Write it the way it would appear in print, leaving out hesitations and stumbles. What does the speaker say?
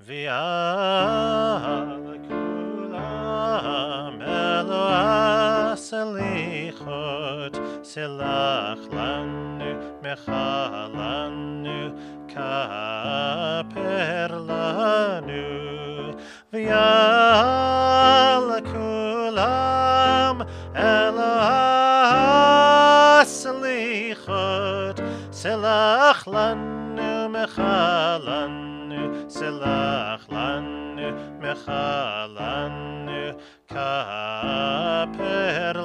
V'al kulam elo asalichot silach lanu mechalanu kaper lanu v'al kulam elo asalichot silach lanu mechalanu silach lanu mechalanu kaper